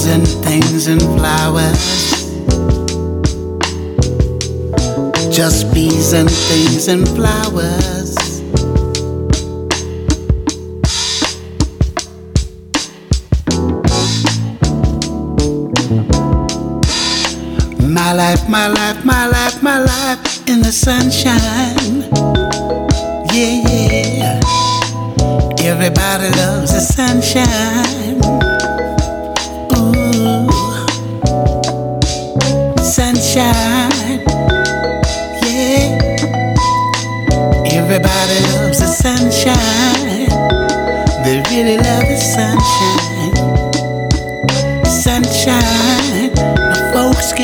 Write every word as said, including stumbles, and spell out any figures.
and things and flowers. Just bees and things and flowers. My life, my life, my life, my life in the sunshine. Yeah, yeah. Everybody loves the sunshine. Ooh, sunshine. Yeah. Everybody loves the sunshine. They really love the sunshine.